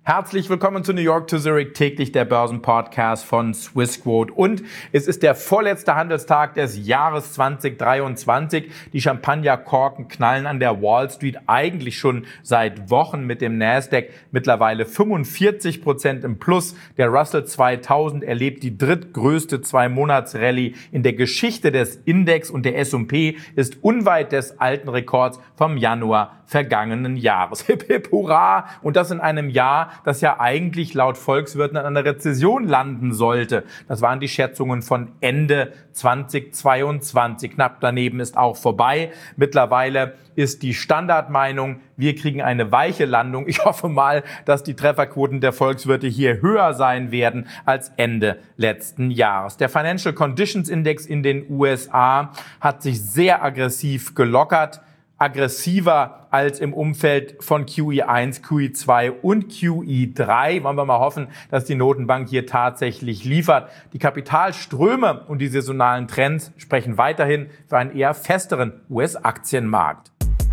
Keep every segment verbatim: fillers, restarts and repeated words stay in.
Herzlich willkommen zu New York to Zurich, täglich der Börsenpodcast von Swissquote. Und es ist der vorletzte Handelstag des Jahres zwanzig dreiundzwanzig. Die Champagnerkorken knallen an der Wall Street eigentlich schon seit Wochen mit dem Nasdaq mittlerweile fünfundvierzig Prozent im Plus. Der Russell zweitausend erlebt die drittgrößte Zwei-Monats-Rallye in der Geschichte des Index und der S und P ist unweit des alten Rekords vom Januar vergangenen Jahres. Hip, hip, hurra! Und das in einem Jahr, das ja eigentlich laut Volkswirten an einer Rezession landen sollte. Das waren die Schätzungen von Ende zwanzig zweiundzwanzig. Knapp daneben ist auch vorbei. Mittlerweile ist die Standardmeinung, wir kriegen eine weiche Landung. Ich hoffe mal, dass die Trefferquoten der Volkswirte hier höher sein werden als Ende letzten Jahres. Der Financial Conditions Index in den U S A hat sich sehr aggressiv gelockert. Aggressiver als im Umfeld von Q E eins, Q E zwei und Q E drei. Wollen wir mal hoffen, dass die Notenbank hier tatsächlich liefert. Die Kapitalströme und die saisonalen Trends sprechen weiterhin für einen eher festeren U S-Aktienmarkt.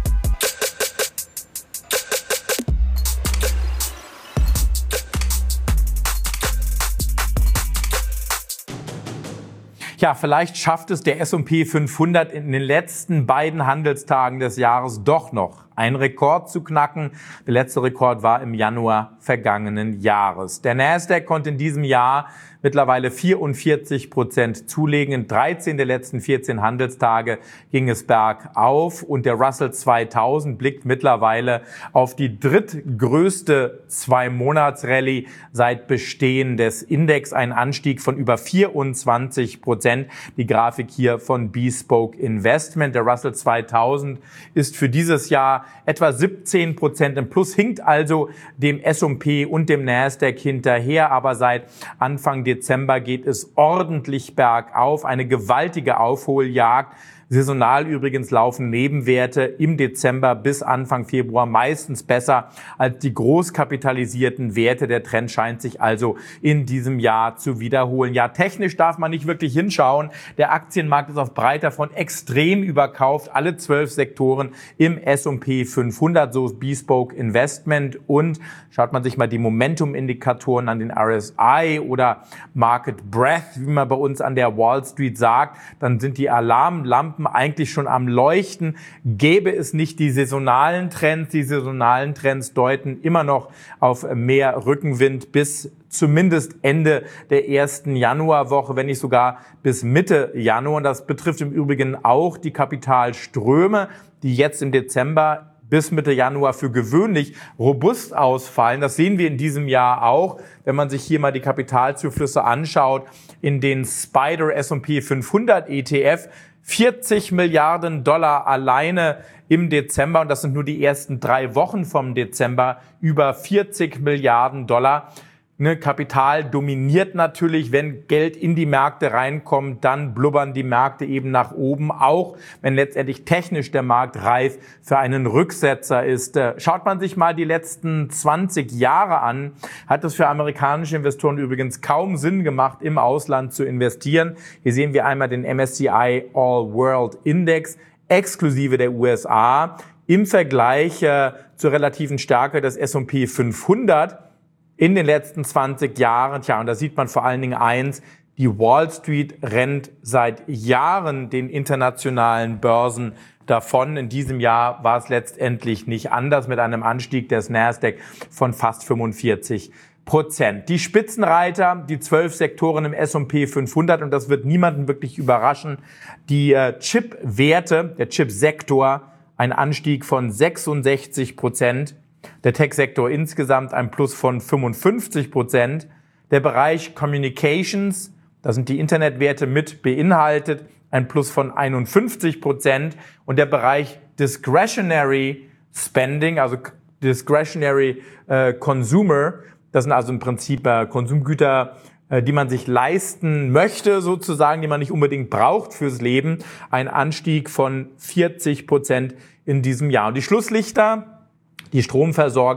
Ja, vielleicht schafft es der S und P fünfhundert in den letzten beiden Handelstagen des Jahres doch noch, einen Rekord zu knacken. Der letzte Rekord war im Januar vergangenen Jahres. Der Nasdaq konnte in diesem Jahr mittlerweile vierundvierzig Prozent zulegen. In dreizehn der letzten vierzehn Handelstage ging es bergauf und der Russell zweitausend blickt mittlerweile auf die drittgrößte Zwei-Monats-Rallye seit Bestehen des Index. Ein Anstieg von über vierundzwanzig Prozent. Die Grafik hier von Bespoke Investment. Der Russell zweitausend ist für dieses Jahr etwa siebzehn Prozent im Plus, hinkt also dem S und P und dem Nasdaq hinterher, aber seit Anfang Dezember geht es ordentlich bergauf, eine gewaltige Aufholjagd. Saisonal übrigens laufen Nebenwerte im Dezember bis Anfang Februar meistens besser als die großkapitalisierten Werte. Der Trend scheint sich also in diesem Jahr zu wiederholen. Ja, technisch darf man nicht wirklich hinschauen. Der Aktienmarkt ist auf breiter Front extrem überkauft. Alle zwölf Sektoren im S und P fünfhundert, so Bespoke Investment. Und schaut man sich mal die Momentum-Indikatoren an den R S I oder Market Breadth, wie man bei uns an der Wall Street sagt, dann sind die Alarmlampen eigentlich schon am Leuchten. Gäbe es nicht die saisonalen Trends, die saisonalen Trends deuten immer noch auf mehr Rückenwind bis zumindest Ende der ersten Januarwoche, wenn nicht sogar bis Mitte Januar. Und das betrifft im Übrigen auch die Kapitalströme, die jetzt im Dezember bis Mitte Januar für gewöhnlich robust ausfallen. Das sehen wir in diesem Jahr auch, wenn man sich hier mal die Kapitalzuflüsse anschaut in den Spider S und P fünfhundert E T F. vierzig Milliarden Dollar alleine im Dezember, und das sind nur die ersten drei Wochen vom Dezember, über vierzig Milliarden Dollar. Ne, Kapital dominiert natürlich, wenn Geld in die Märkte reinkommt, dann blubbern die Märkte eben nach oben, auch wenn letztendlich technisch der Markt reif für einen Rücksetzer ist. Schaut man sich mal die letzten zwanzig Jahre an, hat es für amerikanische Investoren übrigens kaum Sinn gemacht, im Ausland zu investieren. Hier sehen wir einmal den M S C I All World Index, exklusive der U S A, im Vergleich äh, zur relativen Stärke des S und P fünfhundert. In den letzten zwanzig Jahren, tja, und da sieht man vor allen Dingen eins, die Wall Street rennt seit Jahren den internationalen Börsen davon. In diesem Jahr war es letztendlich nicht anders mit einem Anstieg des Nasdaq von fast fünfundvierzig Prozent. Die Spitzenreiter, die zwölf Sektoren im S und P fünfhundert, und das wird niemanden wirklich überraschen, die äh, Chip-Werte, der Chip-Sektor, ein Anstieg von sechsundsechzig Prozent. Der Tech-Sektor insgesamt ein Plus von fünfundfünfzig Prozent. Der Bereich Communications, da sind die Internetwerte mit beinhaltet, ein Plus von einundfünfzig Prozent. Und der Bereich Discretionary Spending, also Discretionary äh, Consumer, das sind also im Prinzip äh, Konsumgüter, äh, die man sich leisten möchte sozusagen, die man nicht unbedingt braucht fürs Leben, ein Anstieg von vierzig Prozent in diesem Jahr. Und die Schlusslichter, die Stromversorger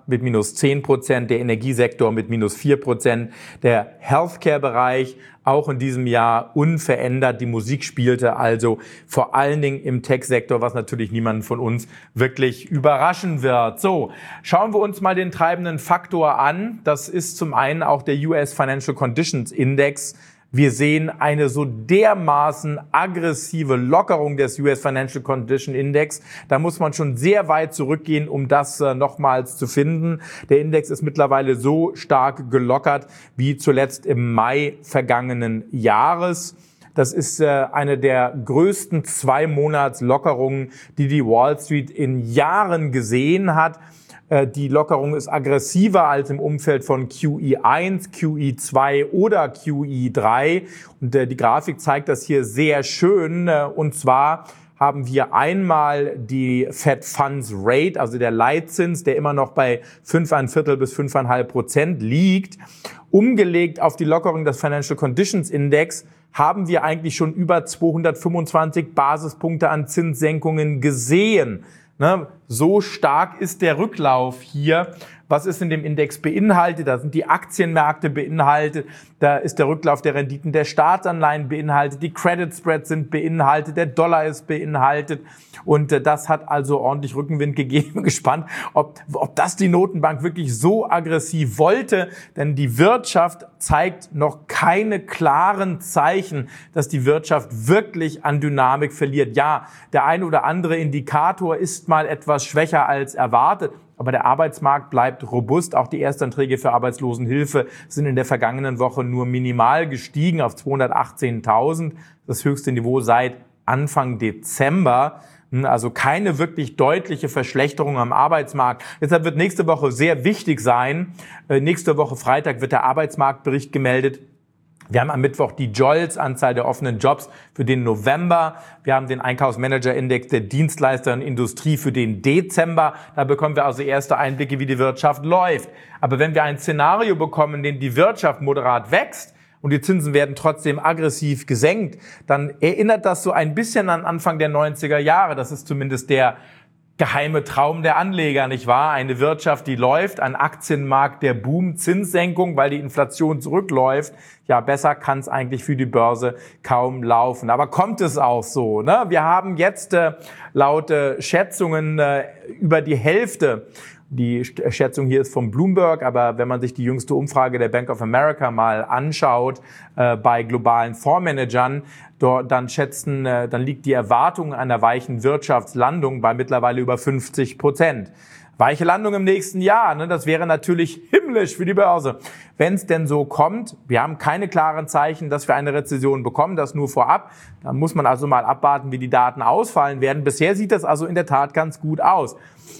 mit minus zehn Prozent, der Energiesektor mit minus vier Prozent, der Healthcare-Bereich auch in diesem Jahr unverändert. Die Musik spielte also vor allen Dingen im Tech-Sektor, was natürlich niemanden von uns wirklich überraschen wird. So, schauen wir uns mal den treibenden Faktor an. Das ist zum einen auch der U S Financial Conditions Index. Wir sehen eine so dermaßen aggressive Lockerung des U S Financial Condition Index. Da muss man schon sehr weit zurückgehen, um das äh, nochmals zu finden. Der Index ist mittlerweile so stark gelockert wie zuletzt im Mai vergangenen Jahres. Das ist äh, eine der größten Zwei-Monats-Lockerungen, die die Wall Street in Jahren gesehen hat. Die Lockerung ist aggressiver als im Umfeld von Q E eins, Q E zwei oder Q E drei. Und die Grafik zeigt das hier sehr schön. Und zwar haben wir einmal die Fed Funds Rate, also der Leitzins, der immer noch bei fünf Komma fünf bis fünf Komma fünf Prozent liegt. Umgelegt auf die Lockerung des Financial Conditions Index haben wir eigentlich schon über zweihundertfünfundzwanzig Basispunkte an Zinssenkungen gesehen. Ne, so stark ist der Rücklauf hier. Was ist in dem Index beinhaltet? Da sind die Aktienmärkte beinhaltet, da ist der Rücklauf der Renditen der Staatsanleihen beinhaltet, die Credit Spreads sind beinhaltet, der Dollar ist beinhaltet und äh, das hat also ordentlich Rückenwind gegeben. Gespannt, ob, ob das die Notenbank wirklich so aggressiv wollte, denn die Wirtschaft zeigt noch keine klaren Zeichen, dass die Wirtschaft wirklich an Dynamik verliert. Ja, der ein oder andere Indikator ist mal etwas schwächer als erwartet. Aber der Arbeitsmarkt bleibt robust. Auch die Erstanträge für Arbeitslosenhilfe sind in der vergangenen Woche nur minimal gestiegen auf zweihundertachtzehntausend. Das höchste Niveau seit Anfang Dezember. Also keine wirklich deutliche Verschlechterung am Arbeitsmarkt. Deshalb wird nächste Woche sehr wichtig sein. Nächste Woche Freitag wird der Arbeitsmarktbericht gemeldet. Wir haben am Mittwoch die J O L S-Anzahl der offenen Jobs für den November. Wir haben den Einkaufsmanager-Index der Dienstleister und Industrie für den Dezember. Da bekommen wir also erste Einblicke, wie die Wirtschaft läuft. Aber wenn wir ein Szenario bekommen, in dem die Wirtschaft moderat wächst und die Zinsen werden trotzdem aggressiv gesenkt, dann erinnert das so ein bisschen an Anfang der neunziger Jahre. Das ist zumindest der geheime Traum der Anleger, nicht wahr? Eine Wirtschaft, die läuft, ein Aktienmarkt, der Boom, Zinssenkung, weil die Inflation zurückläuft. Ja, besser kann es eigentlich für die Börse kaum laufen. Aber kommt es auch so? Ne? Wir haben jetzt äh, laut äh, Schätzungen äh, über die Hälfte. Die Schätzung hier ist vom Bloomberg, aber wenn man sich die jüngste Umfrage der Bank of America mal anschaut äh, bei globalen Fondsmanagern, dort, dann schätzen, äh, dann liegt die Erwartung einer weichen Wirtschaftslandung bei mittlerweile über fünfzig Prozent. Weiche Landung im nächsten Jahr, ne, das wäre natürlich himmlisch für die Börse. Wenn es denn so kommt, wir haben keine klaren Zeichen, dass wir eine Rezession bekommen, das nur vorab. Da muss man also mal abwarten, wie die Daten ausfallen werden. Bisher sieht das also in der Tat ganz gut aus.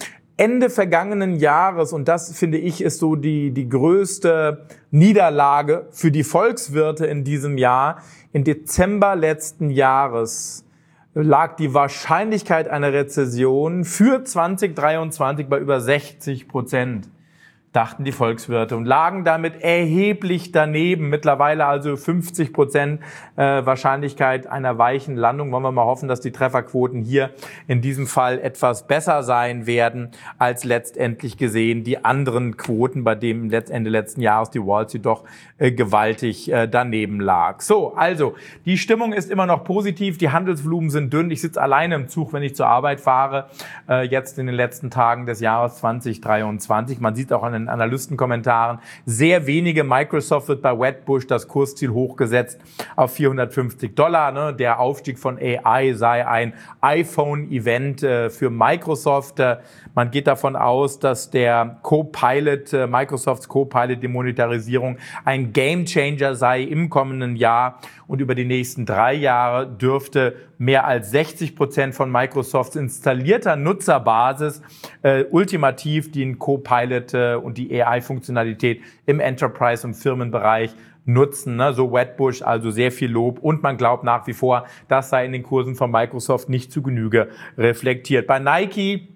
Ende vergangenen Jahres, und das finde ich ist so die, die größte Niederlage für die Volkswirte in diesem Jahr, im Dezember letzten Jahres lag die Wahrscheinlichkeit einer Rezession für zwanzig dreiundzwanzig bei über sechzig Prozent. Dachten die Volkswirte und lagen damit erheblich daneben. Mittlerweile also fünfzig Prozent äh, Wahrscheinlichkeit einer weichen Landung. Wollen wir mal hoffen, dass die Trefferquoten hier in diesem Fall etwas besser sein werden als letztendlich gesehen die anderen Quoten, bei denen Ende letzten Jahres die Wall Street doch äh, gewaltig äh, daneben lag. So, also die Stimmung ist immer noch positiv. Die Handelsvolumen sind dünn. Ich sitze alleine im Zug, wenn ich zur Arbeit fahre, äh, jetzt in den letzten Tagen des Jahres zwanzig dreiundzwanzig. Man sieht auch an den Analystenkommentaren, sehr wenige. Microsoft wird bei Wedbush das Kursziel hochgesetzt auf vierhundertfünfzig Dollar. Ne? Der Aufstieg von A I sei ein iPhone-Event äh, für Microsoft. Äh, man geht davon aus, dass der Copilot, äh, Microsofts Copilot, die Monetarisierung, ein Gamechanger sei im kommenden Jahr. Und über die nächsten drei Jahre dürfte mehr als sechzig Prozent von Microsofts installierter Nutzerbasis äh, ultimativ den Copilot äh, und die A I-Funktionalität im Enterprise- und Firmenbereich nutzen. Ne? So Wedbush, also sehr viel Lob. Und man glaubt nach wie vor, das sei in den Kursen von Microsoft nicht zu Genüge reflektiert. Bei Nike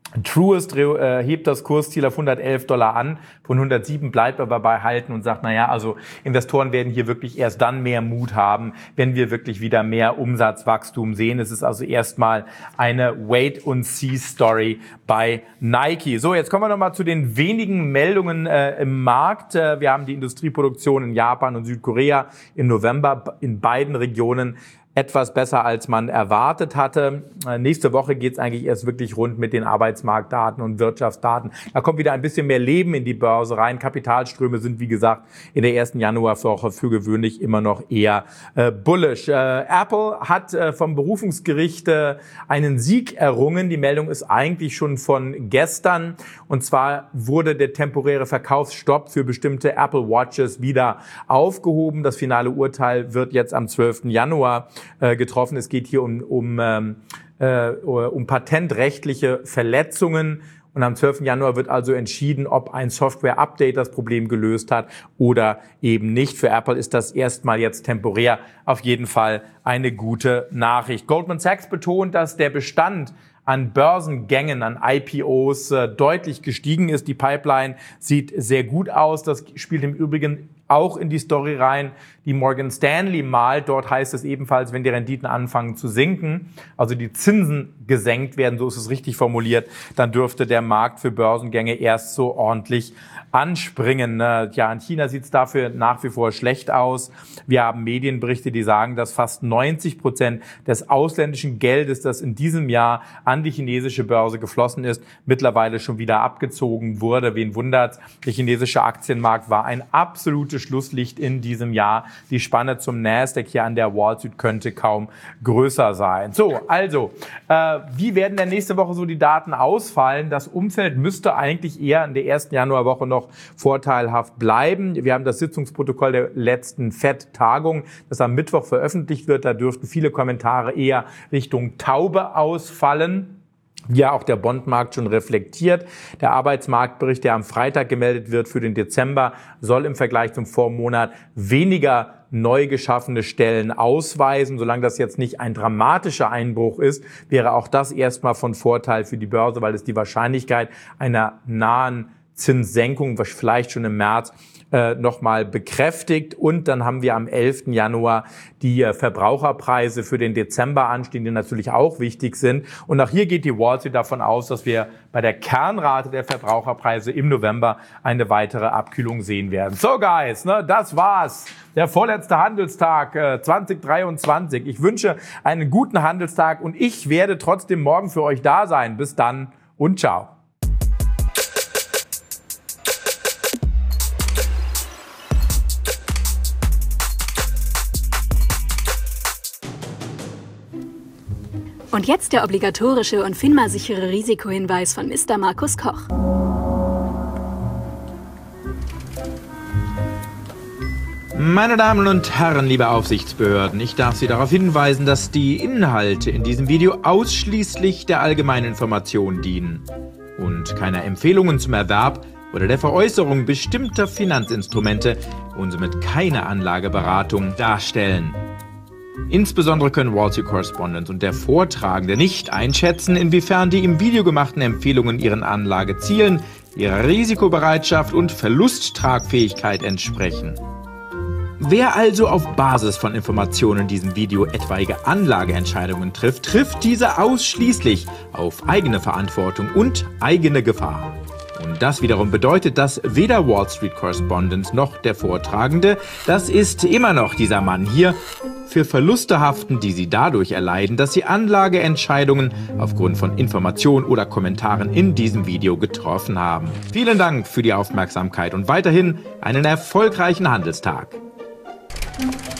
Truist äh, hebt das Kursziel auf hundertelf Dollar an, von hundertsieben bleibt aber bei halten und sagt, naja, also Investoren werden hier wirklich erst dann mehr Mut haben, wenn wir wirklich wieder mehr Umsatzwachstum sehen. Es ist also erstmal eine Wait-and-See-Story bei Nike. So, jetzt kommen wir nochmal zu den wenigen Meldungen äh, im Markt. Äh, wir haben die Industrieproduktion in Japan und Südkorea im November in beiden Regionen etwas besser, als man erwartet hatte. Nächste Woche geht's eigentlich erst wirklich rund mit den Arbeitsmarktdaten und Wirtschaftsdaten. Da kommt wieder ein bisschen mehr Leben in die Börse rein. Kapitalströme sind, wie gesagt, in der ersten Januarwoche für gewöhnlich immer noch eher äh, bullish. Äh, Apple hat äh, vom Berufungsgericht äh, einen Sieg errungen. Die Meldung ist eigentlich schon von gestern. Und zwar wurde der temporäre Verkaufsstopp für bestimmte Apple Watches wieder aufgehoben. Das finale Urteil wird jetzt am zwölften Januar getroffen. Es geht hier um, um, äh, um patentrechtliche Verletzungen. Und am zwölften Januar wird also entschieden, ob ein Software-Update das Problem gelöst hat oder eben nicht. Für Apple ist das erstmal jetzt temporär auf jeden Fall eine gute Nachricht. Goldman Sachs betont, dass der Bestand an Börsengängen, an I P Os äh, deutlich gestiegen ist. Die Pipeline sieht sehr gut aus. Das spielt im Übrigen auch in die Story rein, die Morgan Stanley malt. Dort heißt es ebenfalls, wenn die Renditen anfangen zu sinken, also die Zinsen gesenkt werden, so ist es richtig formuliert, dann dürfte der Markt für Börsengänge erst so ordentlich anspringen. Ja, in China sieht es dafür nach wie vor schlecht aus. Wir haben Medienberichte, die sagen, dass fast neunzig Prozent des ausländischen Geldes, das in diesem Jahr an die chinesische Börse geflossen ist, mittlerweile schon wieder abgezogen wurde. Wen wundert's? Der chinesische Aktienmarkt war ein absolutes Schlusslicht in diesem Jahr. Die Spanne zum Nasdaq hier an der Wall Street könnte kaum größer sein. So, also, äh, wie werden denn nächste Woche so die Daten ausfallen? Das Umfeld müsste eigentlich eher in der ersten Januarwoche noch vorteilhaft bleiben. Wir haben das Sitzungsprotokoll der letzten Fed-Tagung, das am Mittwoch veröffentlicht wird. Da dürften viele Kommentare eher Richtung Taube ausfallen. Ja, auch der Bondmarkt schon reflektiert. Der Arbeitsmarktbericht, der am Freitag gemeldet wird für den Dezember, soll im Vergleich zum Vormonat weniger neu geschaffene Stellen ausweisen. Solange das jetzt nicht ein dramatischer Einbruch ist, wäre auch das erstmal von Vorteil für die Börse, weil es die Wahrscheinlichkeit einer nahen Zinssenkung, was vielleicht schon im März äh, nochmal bekräftigt. Und dann haben wir am elften Januar die äh, Verbraucherpreise für den Dezember anstehen, die natürlich auch wichtig sind. Und auch hier geht die Wall Street davon aus, dass wir bei der Kernrate der Verbraucherpreise im November eine weitere Abkühlung sehen werden. So guys, ne, das war's. Der vorletzte Handelstag äh, zwanzig dreiundzwanzig. Ich wünsche einen guten Handelstag und ich werde trotzdem morgen für euch da sein. Bis dann und ciao. Und jetzt der obligatorische und FINMA-sichere Risikohinweis von Mister Markus Koch. Meine Damen und Herren, liebe Aufsichtsbehörden, ich darf Sie darauf hinweisen, dass die Inhalte in diesem Video ausschließlich der allgemeinen Information dienen und keiner Empfehlungen zum Erwerb oder der Veräußerung bestimmter Finanzinstrumente und somit keine Anlageberatung darstellen. Insbesondere können Wall Street Correspondent und der Vortragende nicht einschätzen, inwiefern die im Video gemachten Empfehlungen ihren Anlagezielen, ihrer Risikobereitschaft und Verlusttragfähigkeit entsprechen. Wer also auf Basis von Informationen in diesem Video etwaige Anlageentscheidungen trifft, trifft diese ausschließlich auf eigene Verantwortung und eigene Gefahr. Und das wiederum bedeutet, dass weder Wall Street Correspondent noch der Vortragende, das ist immer noch dieser Mann hier, für Verluste haften, die sie dadurch erleiden, dass sie Anlageentscheidungen aufgrund von Informationen oder Kommentaren in diesem Video getroffen haben. Vielen Dank für die Aufmerksamkeit und weiterhin einen erfolgreichen Handelstag.